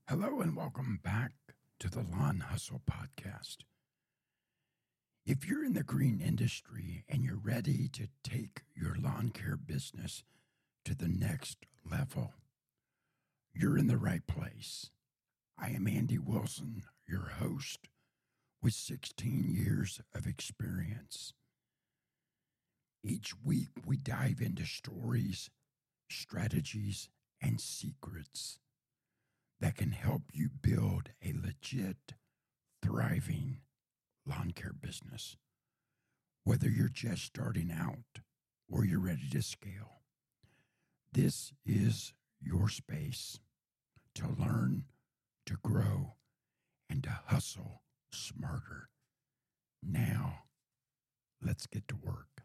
Hello and welcome back to the Lawn Hustle Podcast. If you're in the green industry and you're ready to take your lawn care business to the next level, you're in the right place. I am Andy Wilson, your host, with 16 years of experience. Each week we dive into stories, strategies, and secrets that can help you build a legit, thriving lawn care business. Whether you're just starting out or you're ready to scale, this is your space to learn, to grow, and to hustle smarter. Now, let's get to work.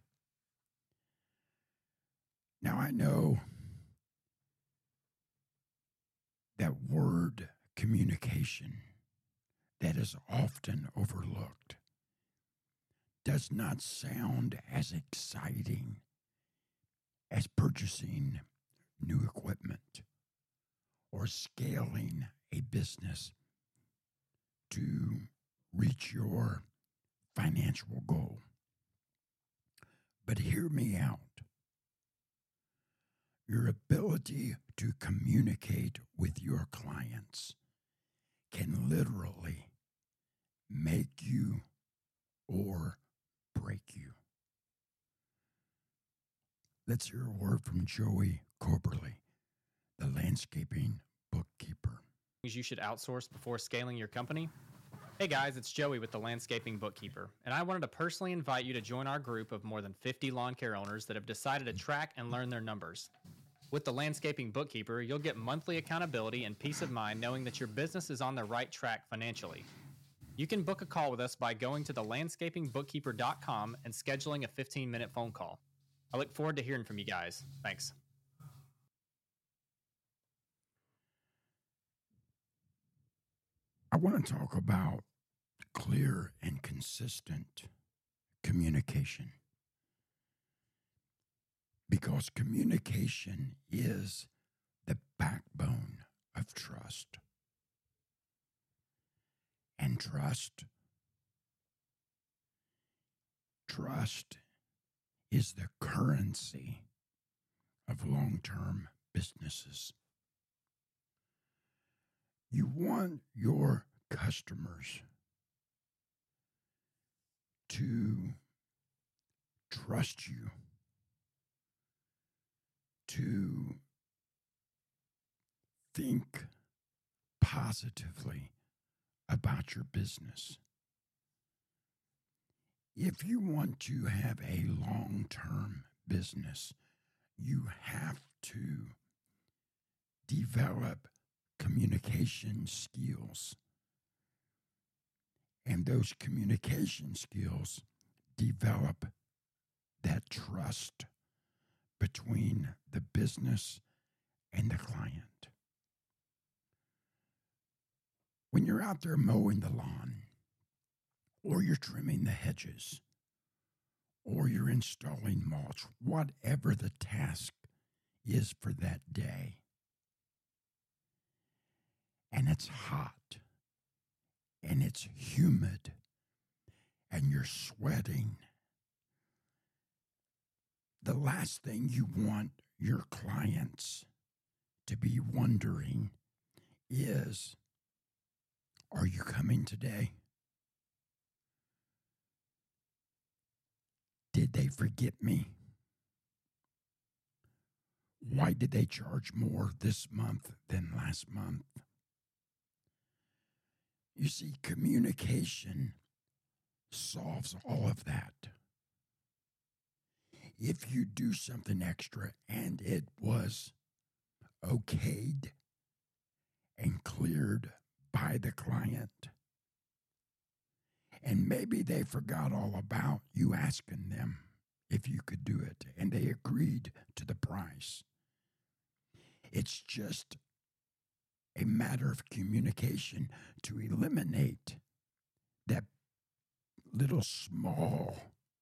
Now, I know that word communication that is often overlooked does not sound as exciting as purchasing new equipment or scaling a business to reach your financial goal. But hear me out. Your ability to communicate with your clients can literally make you or break you. Let's hear a word from Joey Coberly, the landscaping bookkeeper. You should outsource before scaling your company. Hey guys, it's Joey with the Landscaping Bookkeeper, and I wanted to personally invite you to join our group of more than 50 lawn care owners that have decided to track and learn their numbers. With the Landscaping Bookkeeper, you'll get monthly accountability and peace of mind knowing that your business is on the right track financially. You can book a call with us by going to thelandscapingbookkeeper.com and scheduling a 15-minute phone call. I look forward to hearing from you guys. Thanks. I want to talk about clear and consistent communication, because communication is the backbone of trust. And trust is the currency of long-term businesses. You want your customers to trust you, to think positively about your business. If you want to have a long-term business, you have to develop communication skills. And those communication skills develop that trust between the business and the client. When you're out there mowing the lawn, or you're trimming the hedges, or you're installing mulch, whatever the task is for that day, and it's hot, and it's humid, and you're sweating, the last thing you want your clients to be wondering is, are you coming today? Did they forget me? Why did they charge more this month than last month? You see, communication solves all of that. If you do something extra and it was okayed and cleared by the client, and maybe they forgot all about you asking them if you could do it, and they agreed to the price. It's just a matter of communication to eliminate that little small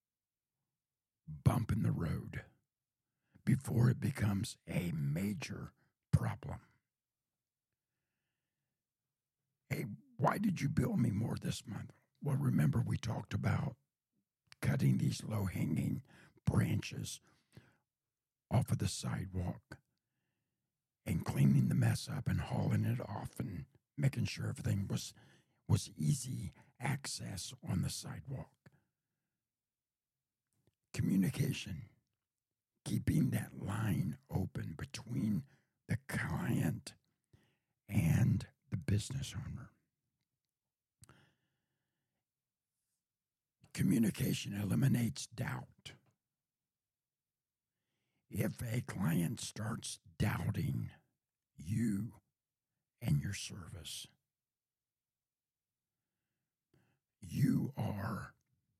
bump in the road before it becomes a major problem. Hey, why did you bill me more this month? Well, remember we talked about cutting these low-hanging branches off of the sidewalk and cleaning the mess up and hauling it off and making sure everything was easy access on the sidewalk. Communication, keeping that line open between the client and the business owner. Communication eliminates doubt. If a client starts doubting you and your service, you are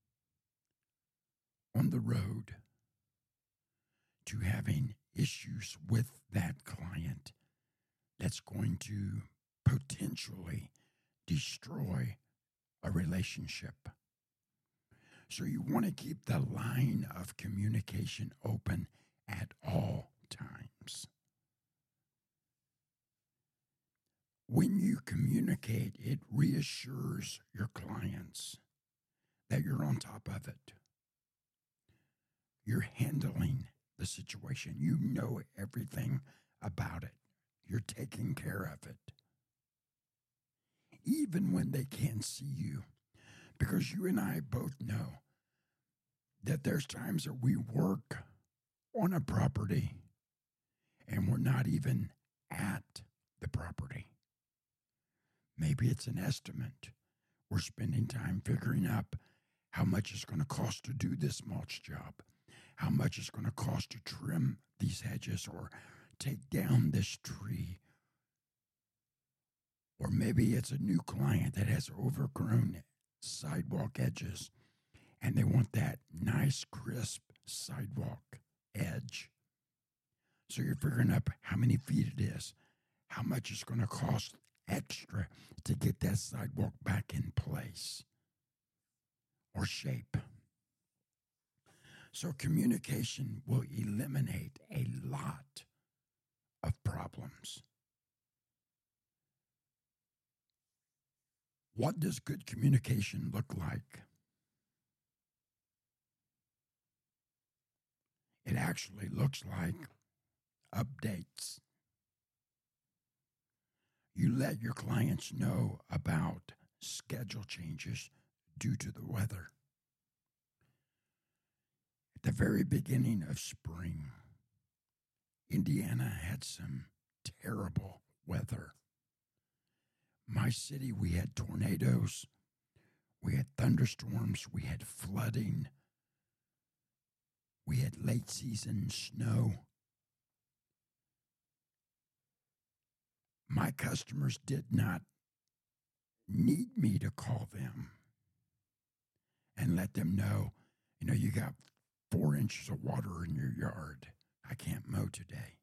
on the road to having issues with that client that's going to potentially destroy a relationship. So you want to keep the line of communication open at all times. When you communicate, it reassures your clients that you're on top of it. You're handling the situation. You know everything about it. You're taking care of it. Even when they can't see you. Because you and I both know that there's times that we work on a property and we're not even at the property. Maybe it's an estimate. We're spending time figuring out how much it's going to cost to do this mulch job, how much it's going to cost to trim these hedges or take down this tree. Or maybe it's a new client that has overgrown sidewalk edges and they want that nice, crisp sidewalk edge. So you're figuring up how many feet it is, how much it's going to cost extra to get that sidewalk back in place or shape. So communication will eliminate a lot of problems. What does good communication look like? It actually looks like updates. You let your clients know about schedule changes due to the weather. At the very beginning of spring, Indiana had some terrible weather. My city, we had tornadoes, we had thunderstorms, we had flooding, we had late season snow. My customers did not need me to call them and let them know, you got 4 inches of water in your yard. I can't mow today.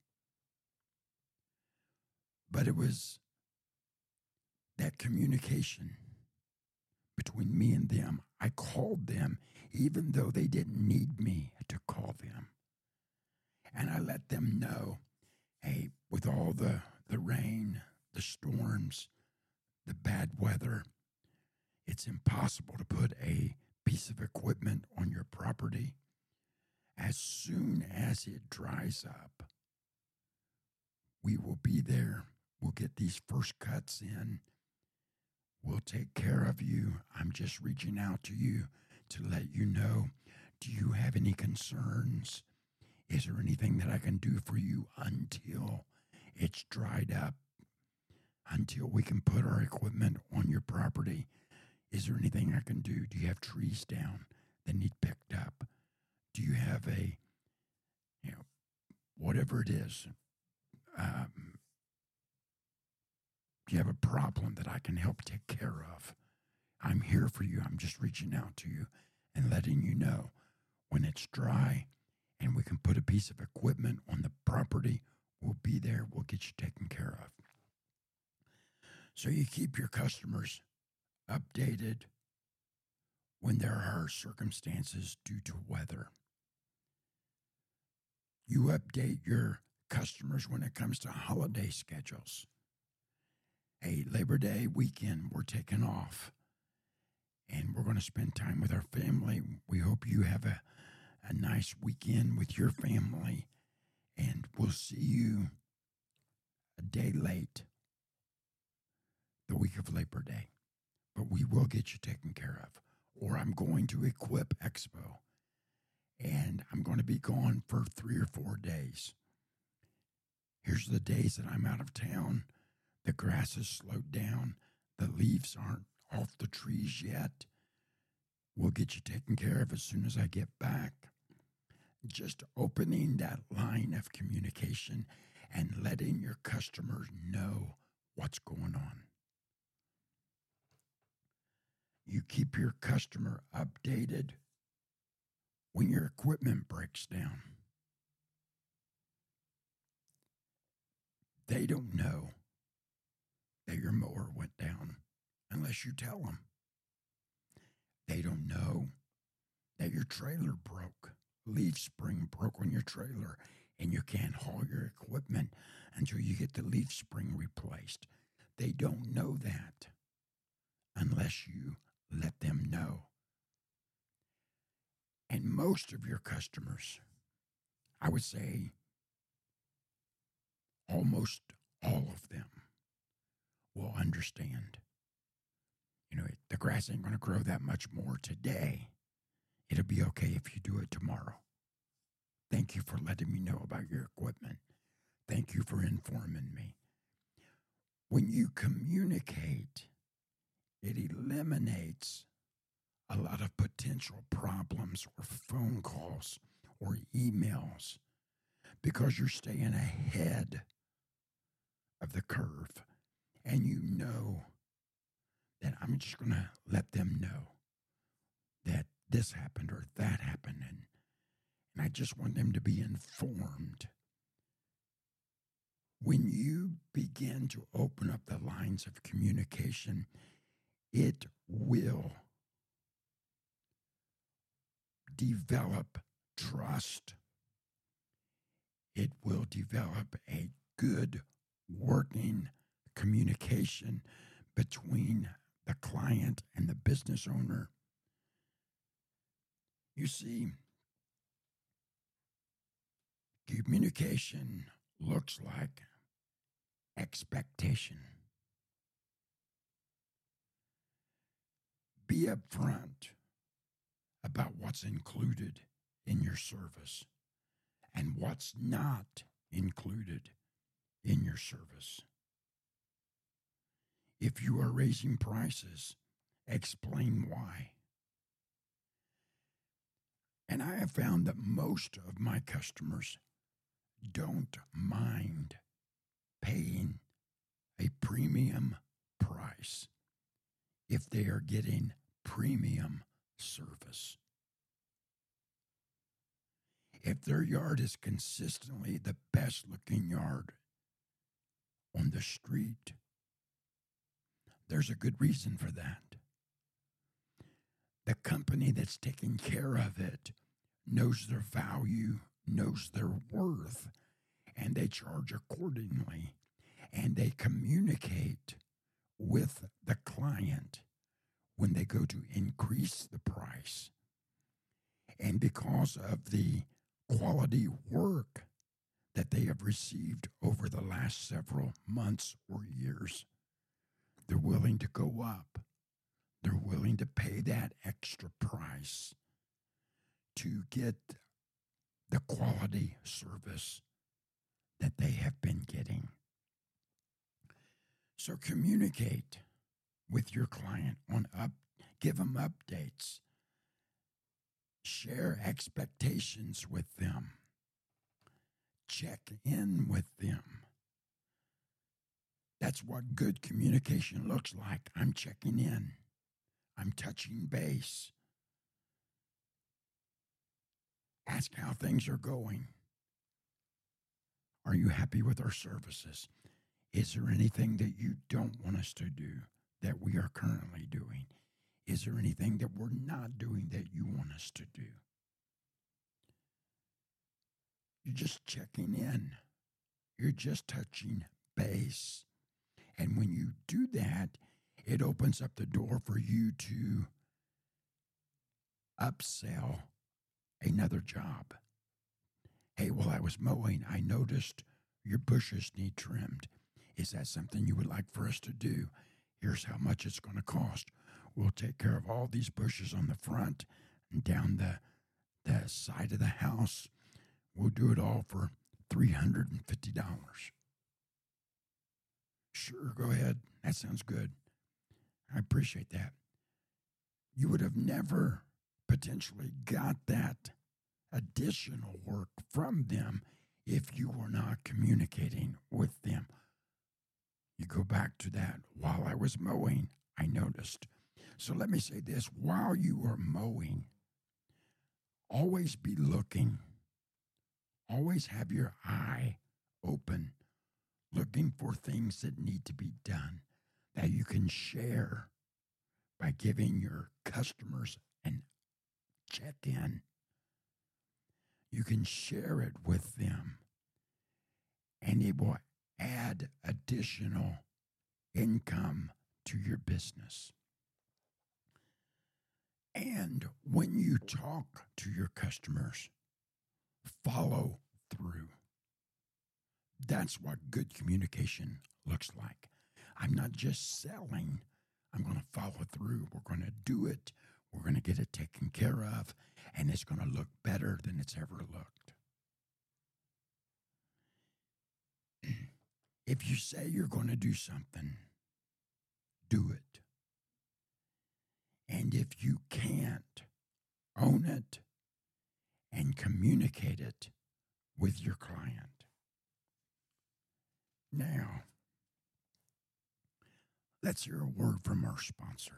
But it was that communication between me and them. I called them even though they didn't need me to call them. And I let them know, hey, with all the rain, the storms, the bad weather, it's impossible to put a piece of equipment on your property. As soon as it dries up, we will be there. We'll get these first cuts in. We'll take care of you. I'm just reaching out to you to let you know, do you have any concerns? Is there anything that I can do for you until it's dried up? Until we can put our equipment on your property? Is there anything I can do? Do you have trees down that need picked up? Do you have a, whatever it is, do you have a problem that I can help take care of? I'm here for you. I'm just reaching out to you and letting you know when it's dry and we can put a piece of equipment on the property, we'll be there. We'll get you taken care of. So you keep your customers updated when there are circumstances due to weather. You update your customers when it comes to holiday schedules. Hey, Labor Day weekend, we're taking off and we're going to spend time with our family. We hope you have a nice weekend with your family, and we'll see you a day late the week of Labor Day. But we will get you taken care of. Or I'm going to Equip Expo, and I'm going to be gone for 3 or 4 days. Here's the days that I'm out of town. The grass has slowed down. The leaves aren't off the trees yet. We'll get you taken care of as soon as I get back. Just opening that line of communication and letting your customers know what's going on. You keep your customer updated when your equipment breaks down. They don't know that your mower went down unless you tell them. They don't know that your trailer broke. Leaf spring broke on your trailer and you can't haul your equipment until you get the leaf spring replaced. They don't know that unless you let them know. And most of your customers, I would say almost all of them, will understand. The grass ain't going to grow that much more today. It'll be okay if you do it tomorrow. Thank you for letting me know about your equipment. Thank you for informing me. When you communicate, it eliminates a lot of potential problems or phone calls or emails because you're staying ahead of the curve, and you know that I'm just going to let them know that this happened or that happened, and I just want them to be informed. When you begin to open up the lines of communication, it will develop trust. It will develop a good working communication between the client and the business owner. You see, communication looks like expectation. Be upfront about what's included in your service and what's not included in your service. If you are raising prices, explain why. And I have found that most of my customers don't mind paying a premium price if they are getting premium service. If their yard is consistently the best looking yard on the street, there's a good reason for that. The company that's taking care of it knows their value, knows their worth, and they charge accordingly. And they communicate with the client when they go to increase the price. And because of the quality work that they have received over the last several months or years, they're willing to go up. They're willing to pay that extra price to get the quality service that they have been getting. So communicate with your client give them updates, share expectations with them, check in with them. That's what good communication looks like. I'm checking in. I'm touching base. Ask how things are going. Are you happy with our services? Is there anything that you don't want us to do that we are currently doing? Is there anything that we're not doing that you want us to do? You're just checking in. You're just touching base. And when you do that, it opens up the door for you to upsell another job. Hey, while I was mowing, I noticed your bushes need trimmed. Is that something you would like for us to do? Here's how much it's going to cost. We'll take care of all these bushes on the front and down the side of the house. We'll do it all for $350. Sure, go ahead. That sounds good. I appreciate that. You would have never potentially got that additional work from them if you were not communicating with them. You go back to that. While I was mowing, I noticed. So let me say this. While you are mowing, always be looking. Always have your eye open, looking for things that need to be done that you can share by giving your customers an check-in. You can share it with them, and it will add additional income to your business. And when you talk to your customers, follow through. That's what good communication looks like. I'm not just selling. I'm going to follow through. We're going to do it. We're going to get it taken care of, and it's going to look better than it's ever looked. If you say you're going to do something, do it. And if you can't, own it and communicate it with your client. Now, let's hear a word from our sponsor.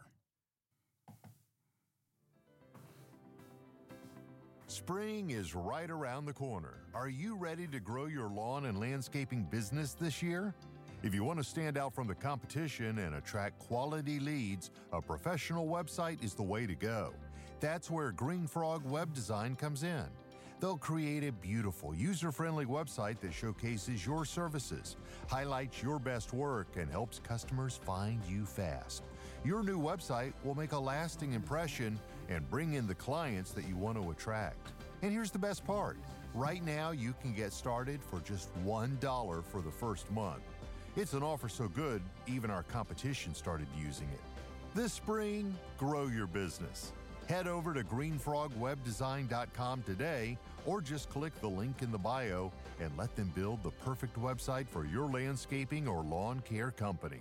Spring is right around the corner. Are you ready to grow your lawn and landscaping business this year? If you want to stand out from the competition and attract quality leads, a professional website is the way to go. That's where Green Frog Web Design comes in. They'll create a beautiful, user-friendly website that showcases your services, highlights your best work, and helps customers find you fast. Your new website will make a lasting impression and bring in the clients that you want to attract. And here's the best part. Right now, you can get started for just $1 for the first month. It's an offer so good, even our competition started using it. This spring, grow your business. Head over to greenfrogwebdesign.com today, or just click the link in the bio and let them build the perfect website for your landscaping or lawn care company.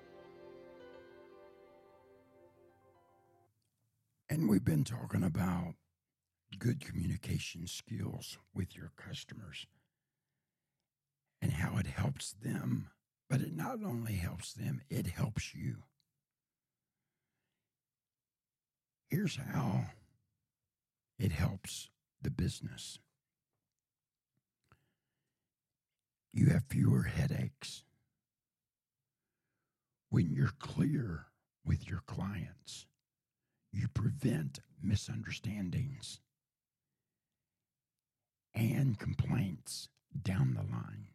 And we've been talking about good communication skills with your customers and how it helps them, but it not only helps them, it helps you. Here's how it helps the business. You have fewer headaches when you're clear with your clients. You prevent misunderstandings and complaints down the line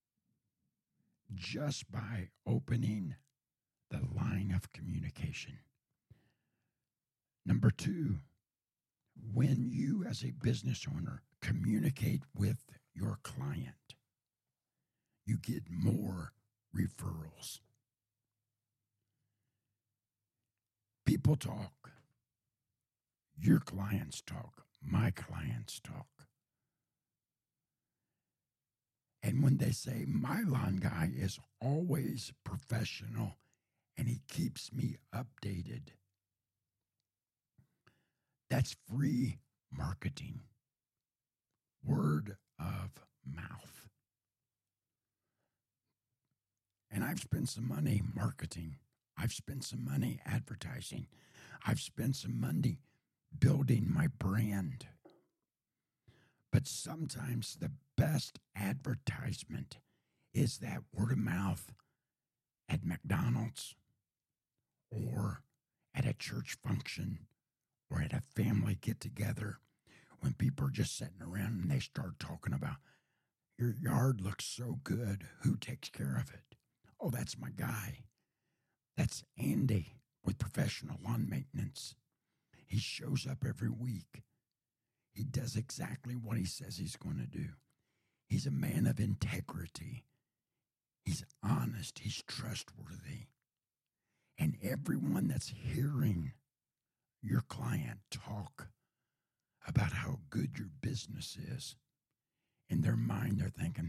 just by opening the line of communication. Number two, when you as a business owner communicate with your client, you get more referrals. People talk. Your clients talk. My clients talk. And when they say, my lawn guy is always professional and he keeps me updated, that's free marketing. Word of mouth. And I've spent some money marketing. I've spent some money advertising. I've spent some money building my brand. But sometimes the best advertisement is that word of mouth at McDonald's or at a church function or at a family get-together when people are just sitting around and they start talking about, your yard looks so good. Who takes care of it? Oh, that's my guy. That's Andy with Professional Lawn Maintenance. He shows up every week. He does exactly what he says he's going to do. He's a man of integrity. He's honest. He's trustworthy. And everyone that's hearing your client talk about how good your business is, in their mind, they're thinking,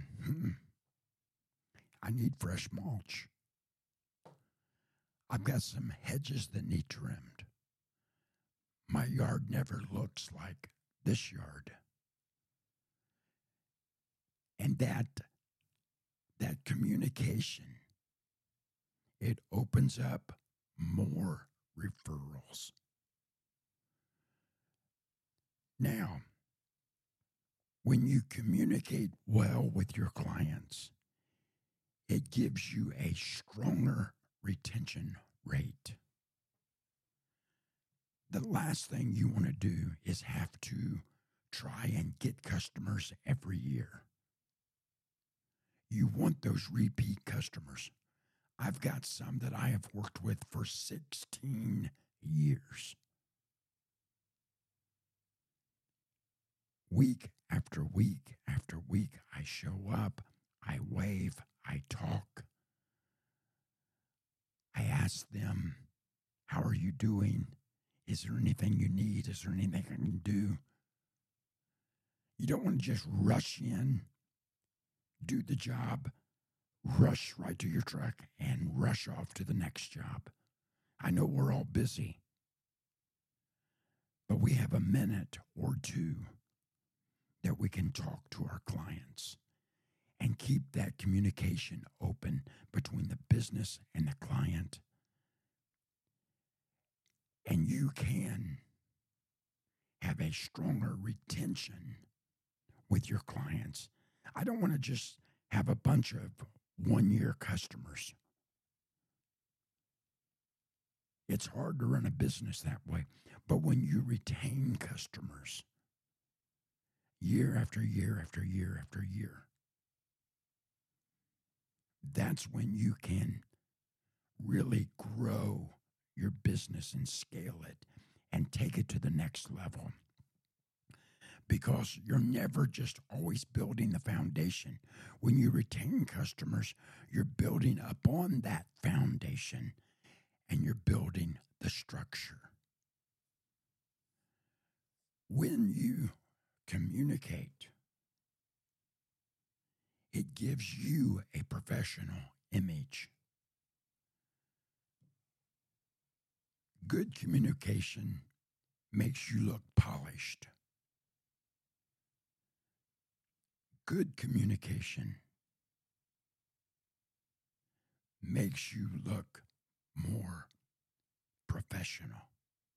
I need fresh mulch. I've got some hedges that need trimmed. My yard never looks like this yard. And that communication, it opens up more referrals. Now, when you communicate well with your clients, it gives you a stronger retention rate. The last thing you want to do is have to try and get customers every year. You want those repeat customers. I've got some that I have worked with for 16 years. Week after week after week, I show up, I wave, I talk. I ask them, how are you doing? Is there anything you need? Is there anything I can do? You don't want to just rush in, do the job, rush right to your truck, and rush off to the next job. I know we're all busy, but we have a minute or two that we can talk to our clients and keep that communication open between the business and the client. And you can have a stronger retention with your clients. I don't want to just have a bunch of one-year customers. It's hard to run a business that way. But when you retain customers year after year after year after year, that's when you can really grow your business and scale it and take it to the next level. Because you're never just always building the foundation. When you retain customers, you're building upon that foundation and you're building the structure. When you communicate, it gives you a professional image. Good communication makes you look polished. Good communication makes you look more professional.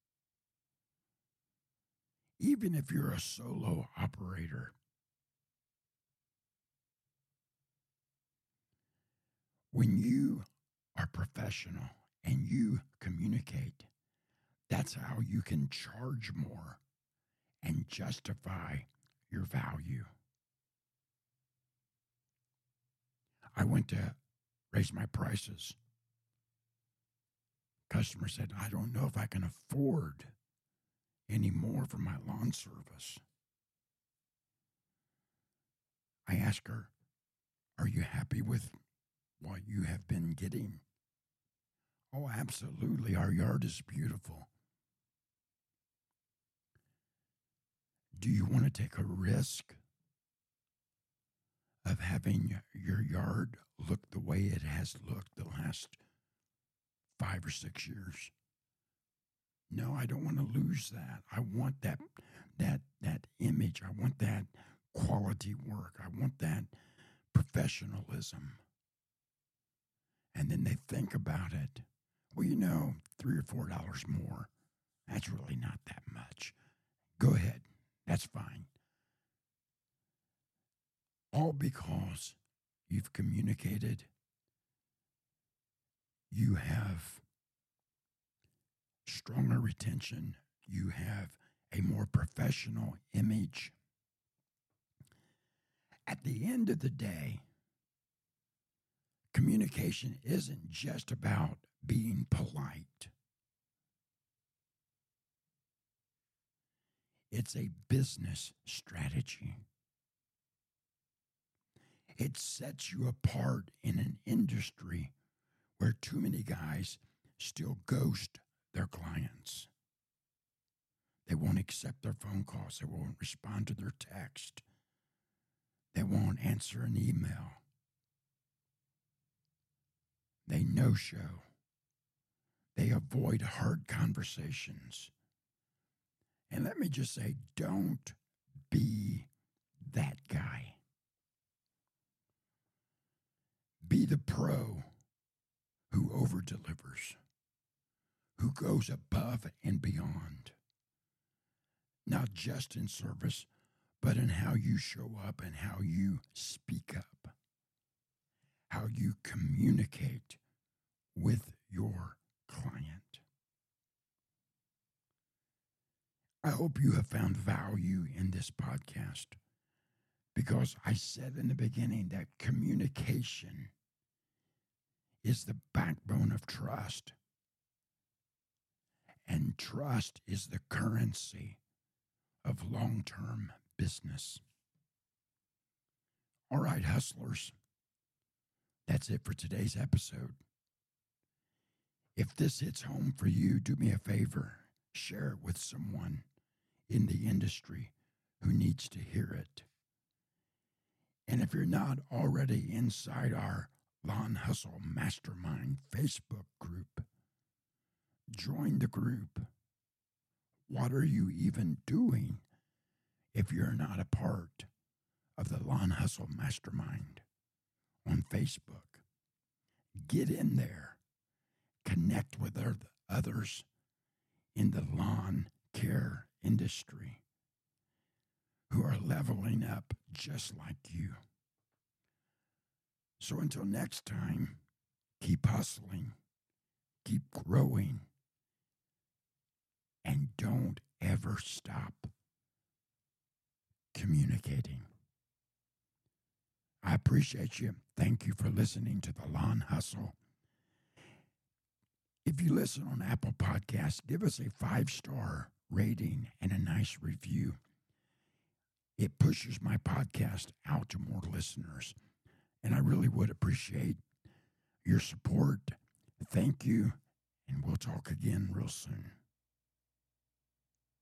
Even if you're a solo operator, when you are professional and you communicate, that's how you can charge more and justify your value. I went to raise my prices. Customer said, I don't know if I can afford any more for my lawn service. I asked her, are you happy with what you have been getting? Oh, absolutely. Our yard is beautiful. Do you want to take a risk of having your yard look the way it has looked the last 5 or 6 years? No, I don't want to lose that. I want that image. I want that quality work. I want that professionalism. And then they think about it. Well, $3 or $4 more. That's really not that much. Go ahead. That's fine. All because you've communicated. You have stronger retention. You have a more professional image. At the end of the day, Communication isn't just about being polite. It's a business strategy. It sets you apart in an industry where too many guys still ghost their clients. They won't accept their phone calls. They won't respond to their text. They won't answer an email. They no-show. They avoid hard conversations. And let me just say, don't be that guy. Be the pro who over-delivers, who goes above and beyond, not just in service, but in how you show up and how you speak up, how you communicate with your client. I hope you have found value in this podcast, because I said in the beginning that communication is the backbone of trust, and trust is the currency of long-term business. All right, hustlers, that's it for today's episode. If this hits home for you, do me a favor, share it with someone in the industry who needs to hear it. And if you're not already inside our Lawn Hustle Mastermind Facebook group, join the group. What are you even doing if you're not a part of the Lawn Hustle Mastermind on Facebook? Get in there. Connect with others in the lawn care industry who are leveling up just like you. So until next time, keep hustling, keep growing, and don't ever stop communicating. I appreciate you. Thank you for listening to the Lawn Hustle. If you listen on Apple Podcasts, give us a 5-star rating and a nice review. It pushes my podcast out to more listeners, and I really would appreciate your support. Thank you, and we'll talk again real soon.